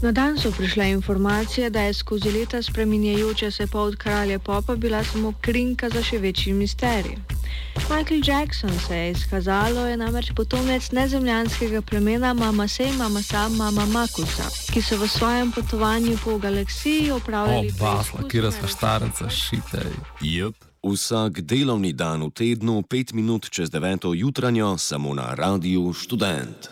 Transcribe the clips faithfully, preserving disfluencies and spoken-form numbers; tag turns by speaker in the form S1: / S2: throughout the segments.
S1: Na dan so prišle informacije, da je skozi leta spreminjajoča se pot kralja popa bila samo krinka za še večji misterij. Michael Jackson, se je izkazalo, je namreč potomec nezemljanskega plemena Mamase Mamasa Mama Makusa, ki so v svojem potovanju po galaksiji opravljali
S2: preizkus. O, basla, kira sva štarenca, šitej.
S3: Jep, vsak delovni dan v tednu, pet minut čez deveto jutranjo, samo na Radiu Študent.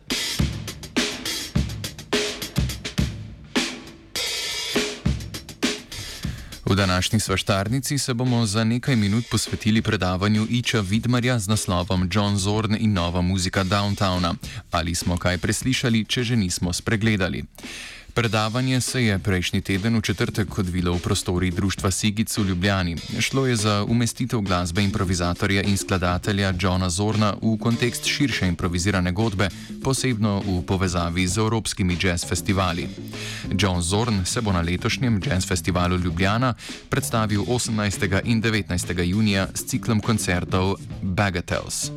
S2: V današnji svaštarnici se bomo za nekaj minut posvetili predavanju Iča Vidmarja z naslovom John Zorn in nova muzika Downtowna. Ali smo kaj preslišali, če že nismo spregledali? Predavanje se je prejšnji teden v četrtek odvilo v prostorih društva Sigic v Ljubljani. Šlo je za umestitev glasbe improvizatorja in skladatelja Johna Zorna v kontekst širše improvizirane godbe, posebno v povezavi z evropskimi jazz festivali. John Zorn se bo na letošnjem Jazz Festivalu Ljubljana predstavil osemnajstega in devetnajstega junija s ciklom koncertov Bagatelles.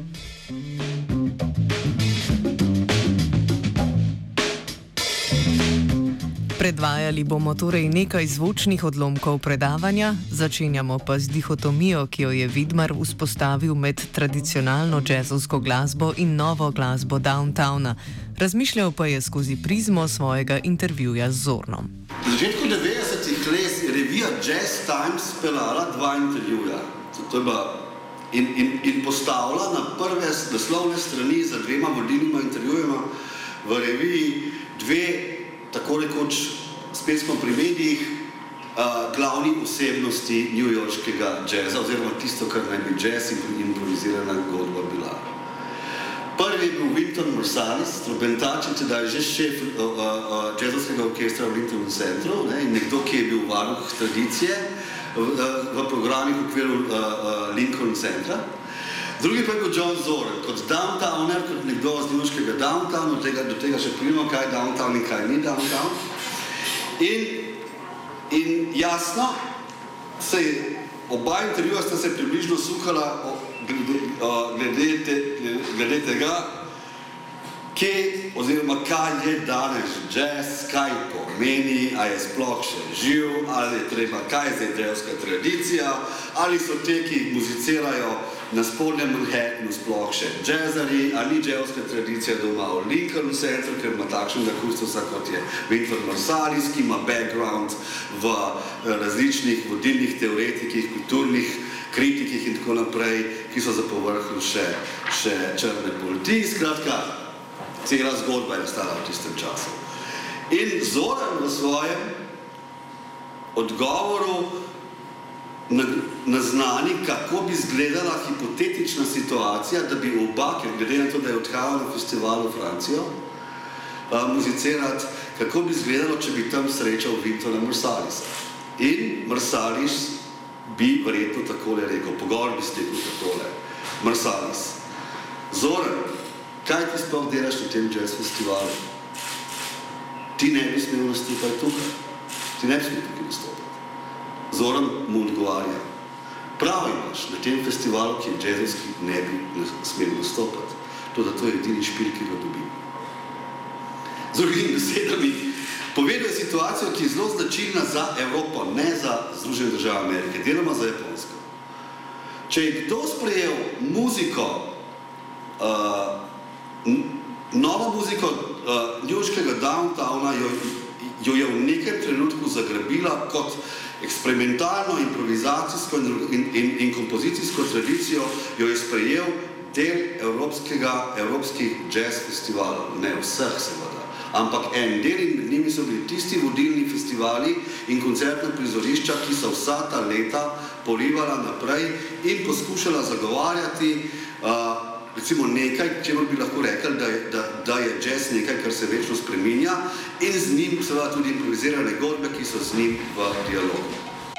S4: Predvajali bomo torej nekaj zvočnih odlomkov predavanja, začenjamo pa z dihotomijo, ki jo je Vidmar vzpostavil med tradicionalno jazzovsko glasbo in novo glasbo Downtowna. Razmišljal pa je skozi prizmo svojega intervjuja z Zornom.
S5: V začetku devetdesetih let je revija Jazz Times speljala dva intervjuja. To je bila in, in, in postavila na prve naslovne strani za dvema vodilnima intervjujema v reviji dve, tako rekoč s pesmo pri medijih, uh, glavni osebnosti newyorškega jazza, oziroma tisto, kar naj bi jazz in improvizirana godba bila. Prvi je bil Wynton Marsalis, trobentač in tedaj že šef uh, uh, jazzovskega orkestra v Lincoln Centru, ne, in nekdo, ki je bil varuh tradicije v, uh, v programih v okviru uh, uh, Lincoln Centra. Drugi pa je bil John Zorn, kot downtowner, kot nekdo z newyorškega downtowna, do tega, do tega še pridemo, kaj je downtown in kaj ni downtown. In, in jasno, se je, oba intervjuja sta se približno sukala o, glede, o, glede, te, glede tega, kje oziroma kaj je danes jazz, kaj pomeni, a je sploh še živ, ali je treba, kaj je zdaj jazzovska tradicija, ali so te, ki muzicirajo na spodnjem Manhattanu sploh še jazzari, ali ni jazzovska tradicija doma v Lincoln Centru, ker ima takšnega kustosa, kot je Wynton Marsalis, ki ima background v različnih vodilnih teoretikih, kulturnih kritikih in tako naprej, ki so za povrhu še, še črne polti. Skratka, cela zgodba je nastala v tistem času. In Zorn v svojem odgovoru naznani, kako bi izgledala hipotetična situacija, da bi oba, ker glede na to, da je odhajal na festival v Francijo, muzicirati, kako bi izgledalo, če bi tam srečal Wyntona Marsalisa. In Marsalis bi verjetno takole rekel, pogovor bi stekel takole. Marsalis, Zorn, kaj ti sploh delaš na tem jazz festivalu? Ti ne bi smel nastopati tukaj. Ti ne bi smel tukaj nastopati. Zorn mu odgovarja, prav imaš, na tem festivalu, ki je jazzovski, ne bi smel nastopati. To, da to je edini špil, ki ga dobi. Z drugimi besedami, povedal je situacijo, ki je zelo značilna za Evropo, ne za Združene države Amerike, deloma za Japonsko. Če je kdo sprejel muziko, uh, novo muziko uh, newyorškega downtowna, jo, jo je v nekem trenutku zagrabila kot eksperimentalno, improvizacijsko in, in, in kompozicijsko tradicijo, jo je sprejel del evropskega, evropskih jazz festivalov, ne vseh seveda, ampak en del in med njimi so bili tisti vodilni festivali in koncertna prizorišča, ki so vsa ta leta polivala naprej in poskušala zagovarjati uh, recimo nekaj, čemu bi lahko rekli, da je, da, da je jazz nekaj, kar se večno spreminja in z njim seveda tudi improvizirane godbe, ki so z njim v dialogu.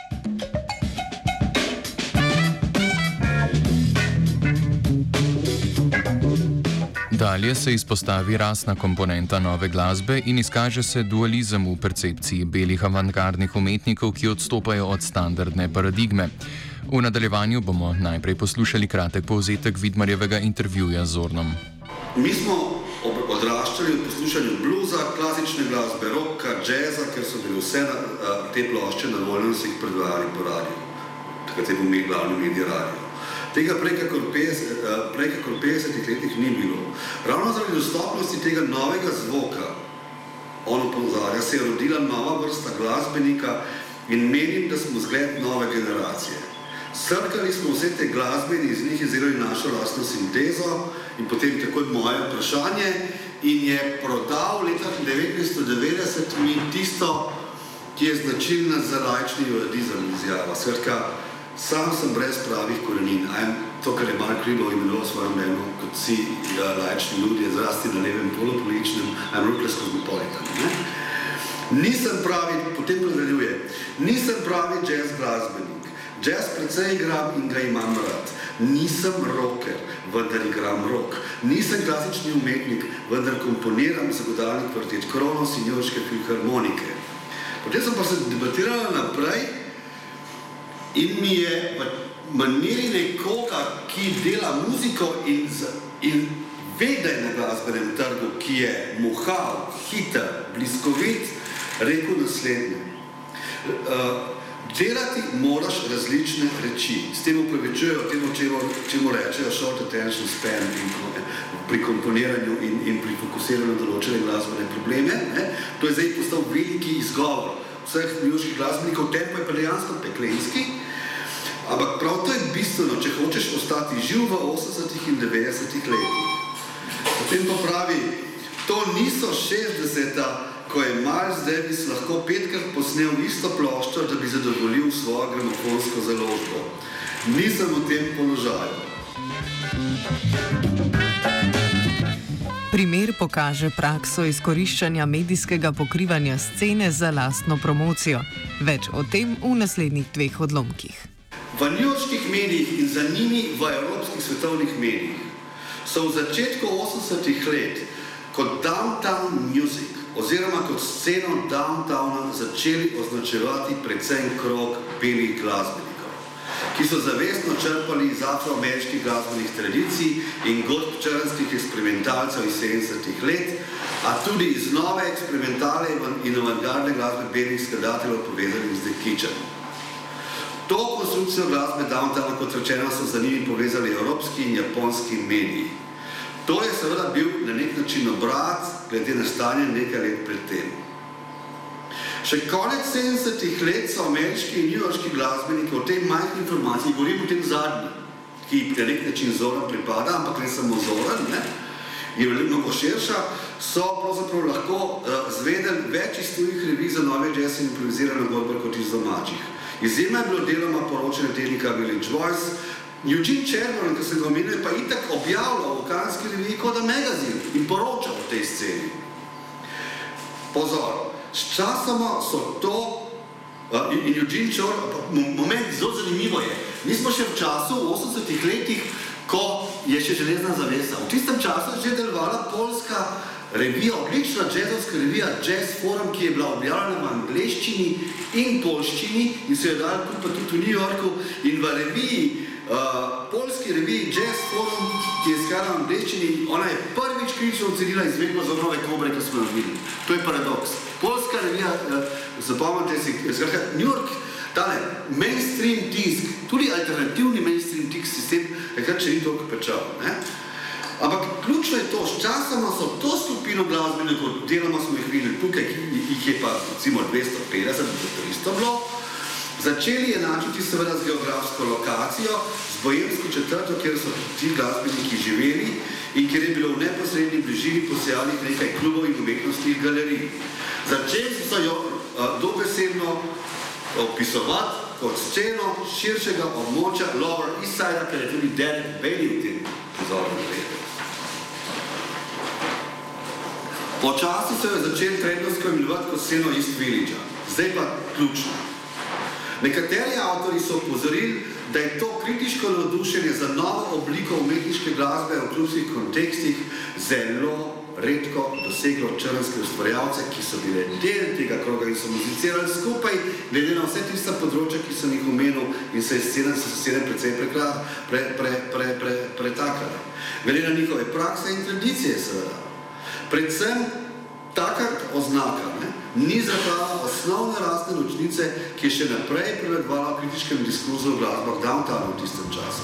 S2: Dalje se izpostavi rasna komponenta nove glasbe in izkaže se dualizem v percepciji belih avantgardnih umetnikov, ki odstopajo od standardne paradigme. V nadaljevanju bomo najprej poslušali kratek povzetek Vidmarjevega intervjuja z Zornom.
S5: Mi smo, odraščali v poslušanju bluza, klasične glasbe, rocka, jazza, ker so bili vse na, te plošče na voljo in so jih predvajali po radiju. Takrat je bil med glavni medij radio. Tega prej kakor petdesetih letih ni bilo. Ravno zaradi dostopnosti tega novega zvoka, ono ponazarja, se je rodila nova vrsta glasbenika in menim, da smo zgled nove generacije. Srkali smo vse te glasbe in iz njih izdelali našo lastno sintezo in potem takoj moje vprašanje in je prodal leta devetnajststo devetdeset mi tisto, ki je značilna za laični judaizem izjava. Skratka, sam sem brez pravih korenin. To, kar je Mark Ribot imenoval v svojem mnenju, kot vsi ja, laični ljudje, zrasti na levem polopolitičnem, I'm rootless cosmopolitan. Ne? Nisem pravi, potem nadaljuje, nisem pravi jazz glasbenik. Jazz precej igram in ga imam rad. Nisem rocker, vendar igram rock. Nisem klasični umetnik, vendar komponiram za godalni kvartet Kronos in Njujorške filharmonike. Potem sem pa se debatirala naprej in mi je v maniri nekoga, ki dela muziko in, z, in ve, da je na glasbenem trgu, ki je muhav, hiter, bliskovit, rekel naslednje. Uh, Delati moraš različne reči. S tem upravičujejo temu, čemu rečejo short attention span pri komponiranju in, in pri fokusiranju določene glasbene probleme. Ne? To je zdaj postal veliki izgovor vseh njujorških glasbenikov, tempo je pa dejansko peklenski, ampak prav to je bistveno, če hočeš ostati živ v osemdesetih in devetdesetih letih. Potem pa pravi, to niso šestdeseta, ko je Miles Davis lahko petkrat posnel isto ploščo, da bi zadovoljil svojo gramofonsko založbo. Nisem v tem položaju.
S4: Primer pokaže prakso izkoriščanja medijskega pokrivanja scene za lastno promocijo. Več o tem v naslednjih dveh odlomkih.
S5: V njujorških medijih in za njimi v evropskih svetovnih medijih so v začetku osemdesetih let kot downtown music oziroma kot sceno downtowna začeli označevati predvsem krog belih glasbenikov, ki so zavestno črpali iz afroameriških glasbenih tradicij in gospčaranskih eksperimentalcev iz sedemdesetih let, a tudi iz nove eksperimentale in avantgardne glasbe belih skladateljev povezanih z Kitschem. To konstrukcijo glasbe downtowna, kot rečeno, so za njimi povezali evropski in japonski mediji. To je seveda bil na nek način obrat glede na stanje nekaj let pred tem. Še konec sedemdesetih let so ameriški in njujorški glasbeniki o tej majhni informaciji, govorim o tem zadnji, ki na nek način Zoran pripada, ampak ne samo Zoran, ne, je mnogo širša, so pravzaprav lahko uh, zvedeli več iz tujih revij za nove jazz in improvizirane godbe kot iz domačih. Izjema je bilo deloma poročanje tednika Village Voice. Eugene Cherburn, ki se ga omenil, je pa itak objavljal v Canski reviji Koda Magazine in poročal o tej sceni. Pozor, s časoma so to, uh, in Eugene Cherburn, moment, zelo zanimivo je, mi smo še v času, v osemdesetih letih, ko je še železna zavesa. V tistem času je že delovala poljska revija, odlična jazzovska revija Jazz Forum, ki je bila objavljena v angleščini in poljščini in se je dala tudi v New Yorku in v reviji Uh, poljski reviji Jazz Forum, ki je iskala v angleščini, ona je prvič kritično ocenila izvedbo za nove kobre, ki smo jo videli. To je paradoks. Poljska revija, uh, zapomnite si, skratka, New York, tale mainstream tisk, tudi alternativni mainstream tisk sistem, takrat še ni toliko pečal. Ne? Ampak ključno je to, s časoma so to skupino glasbenikov, deloma smo jih videli tukaj, jih je pa recimo dvesto petdeset do tristo bilo, začeli enačiti seveda z geografsko lokacijo, z bojemsko četrto, kjer so ti glasbeniki živeli in kjer je bilo v neposredni bližini posejanih nekaj klubov in umetnostnih galerij. Začeli so jo uh, dobesedno opisovati kot sceno širšega območja Lower East Side, ker je tudi Derek Bailey v tem pozornem redu. Počasi so jo začeli trendovsko imenovati kot sceno East Villagea. Zdaj pa ključno. Nekateri avtori so upozorili, da je to kritiško navdušenje za novo obliko umetniške glasbe v klubskih kontekstih zelo redko doseglo črnske ustvarjalce, ki so bile del tega kroga in so muzicirali skupaj, glede na vse tista področja, ki sem jih omenil in se je scena se scene precej pretakale. Pre, pre, pre, pre, pre glede na njihove prakse in tradicije seveda. Predvsem taka oznaka, ne, ni zaprava osnovne rasne ločnice, ki je še naprej prevladovala v kritičkem diskurzu v glasbah Downtowna v tistem času.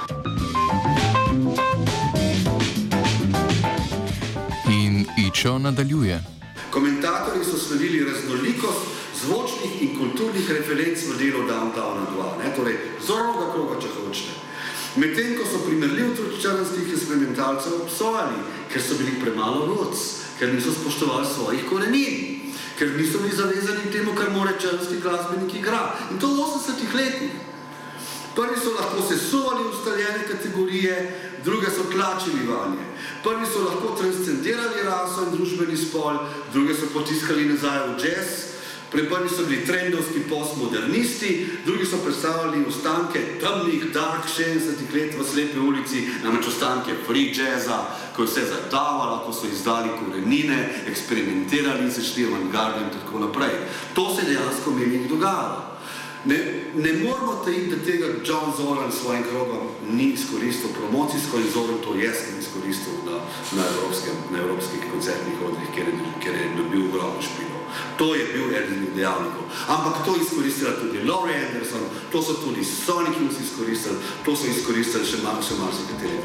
S2: In Ičo nadaljuje.
S5: Komentatorji so sledili raznolikost zvočnih in kulturnih referenc v delu Downtowna dva, ne, torej zornega kroga, če hočete. Medtem, ko so primerljiv trud črnskih eksperimentalcev obsojali, ker so bili premalo roots, ker niso spoštovali svojih korenin, ker niso bili zavezani temu, kar mora črnski glasbenik igrati. In to v osemdesetih letih. Prvi so lahko sesuvali ustaljene kategorije, druge so tlačili vanje. Prvi so lahko transcendirali raso in družbeni spol, druge so potiskali nazaj v jazz. Prvi so bili trendovski postmodernisti, drugi so predstavljali ostanke temnih, dark šestdesetih let v Slepi ulici, namreč ostanke free jazza, ko je vse zatavalo, ko so izdali korenine, eksperimentirali in se šli avantgarde in tako naprej. To se dejansko meni dogajalo. Ne, ne moramo tajiti, da tega John Zorn s svojim krogom ni izkoristil promocijsko in Zorn to jesno izkoristil na, na, evropskem, na evropskih koncertnih odrih, kjer je, kjer je dobil ogromno špilo. To je bil eden od dejavnikov. Ampak to izkoristila tudi Laurie Anderson, to so tudi Sonic Youth izkoristili, to so izkoristili še malo, še malo nekateri.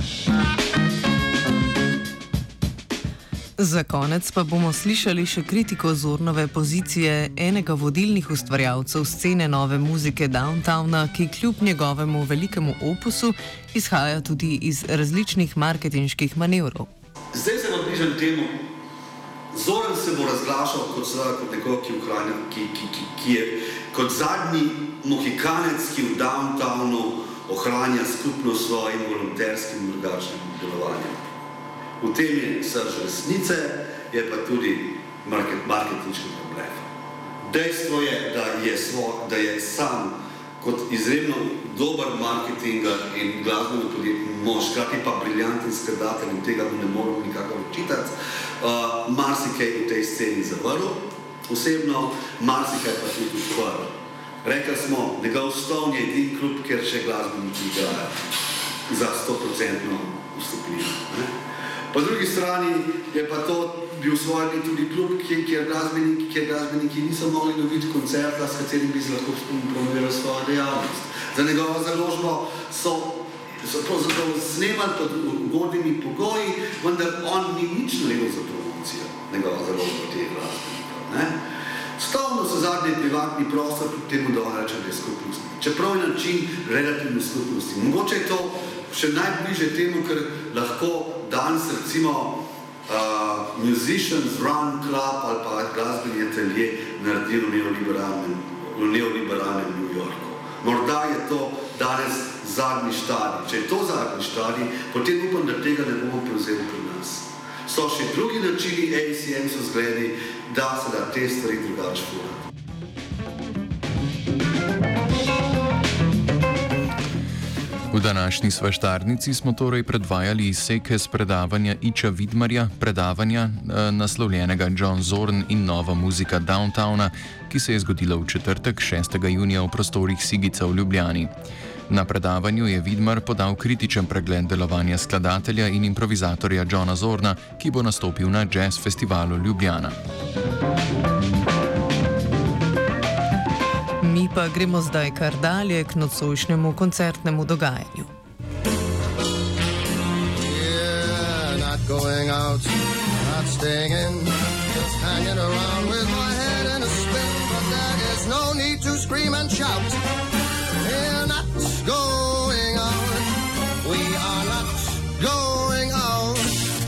S4: Za konec pa bomo slišali še kritiko Zornove pozicije enega vodilnih ustvarjalcev scene nove muzike Downtowna, ki kljub njegovemu velikemu opusu izhaja tudi iz različnih marketinških manevrov.
S5: Zdaj se vam bližam temu. Zorn se bo razglašal kot, kot nekoga, ki, ki, ki, ki, ki je kot zadnji mohikanec, ki v Downtownu ohranja skupno svojim volonterskim in drugačnim delovanjem. V tem je srž resnice, je pa tudi market, marketinški problem. Dejstvo je, da je, svo, da je sam kot izredno dober marketinger in glasbeno podjetni mož, hkrati pa briljanten skladatelj in tega mu ne moramo nikakor očitati, uh, marsikaj v tej sceni zavrl, osebno marsikaj pa tudi odprl. Rekli smo, njegov Stone je edin klub, kjer še glasbeniki igrajo za sto procentno vstopnino. Po drugi strani je pa to bil svojni tudi klub, kjer glasbeniki, kjer glasbeniki niso mogli dobiti koncerta, s katerim bi se lahko promovirali svojo dejavnost. Za njegovo založbo so, so pravzaprav snemali pod ugodnimi pogoji, vendar on ni nič naredil za promocijo njegova založba teh glasbenikov. Stovno so zadnji privatni prostor, tudi temu da on reče, da je skupnosti. Čeprav je način relativne skupnosti. Mogoče je to še najbliže temu, ker lahko danes recimo uh, Musicians Run Club ali pa glasbeni atelje naredi v neoliberalnem, v neoliberalnem New Yorku. Morda je to danes zadnji štadij. Če je to zadnji štadij, potem upam, da tega ne bomo prevzeli pri nas. So še drugi načini, A C M so zgledi, da se da te stvari drugače furati.
S2: V današnji svaštarnici smo torej predvajali izseke z predavanja Iča Vidmarja, predavanja eh, naslovljenega John Zorn in nova muzika Downtowna, ki se je zgodila v četrtek šestega junija v prostorih Sigica v Ljubljani. Na predavanju je Vidmar podal kritičen pregled delovanja skladatelja in improvizatorja Johna Zorna, ki bo nastopil na Jazz Festivalu Ljubljana.
S4: Mi pa gremo zdaj kar dalje k nocojšnjemu koncertnemu dogajanju.
S6: Yeah, not going out, not staying in, just hanging around with my head in a spin, but there is no need to scream and shout. We're not going out, we are not going out.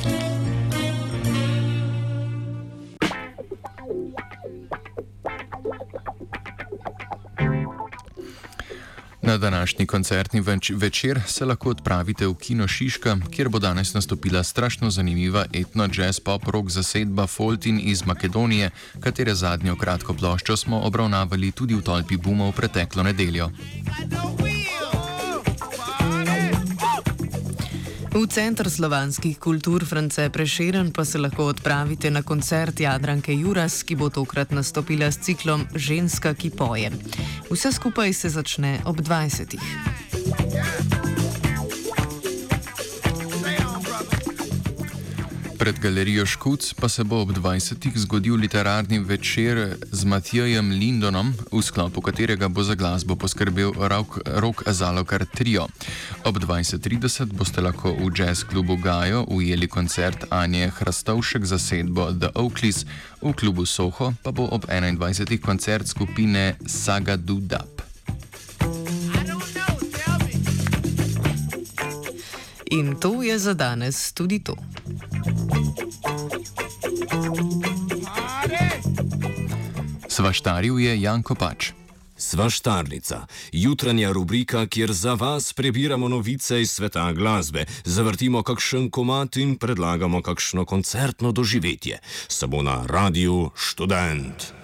S2: Na današnji koncertni več, večer se lahko odpravite v Kino Šiška, kjer bo danes nastopila strašno zanimiva etno-jazz pop-rock zasedba Foltin iz Makedonije, katere zadnjo kratko ploščo smo obravnavali tudi v Tolpi Buma v preteklo nedeljo.
S4: V Center slovanskih kultur France Prešeren pa se lahko odpravite na koncert Jadranke Juras, ki bo tokrat nastopila s ciklom Ženska, ki poje. Vse skupaj se začne ob dvajsetih.
S2: Pred galerijo Škuc pa se bo ob dvajsetih zgodil literarni večer z Matijem Lindonom, v sklopu katerega bo za glasbo poskrbel Rok Zalokar Trio. Ob dvajset trideset boste lahko v jazz klubu Gajo ujeli koncert Anje Hrastovšek za zasedbo The Oakleys, v klubu Soho pa bo ob enaindvajsetih koncert skupine Saga Do Dub.
S4: In to je za danes tudi to.
S2: Svaštaril je Janko Pač.
S3: Svaštarnica, jutranja rubrika, kjer za vas prebiramo novice iz sveta glasbe, zavrtimo kakšen komad in predlagamo kakšno koncertno doživetje. Samo na Radiu Študent.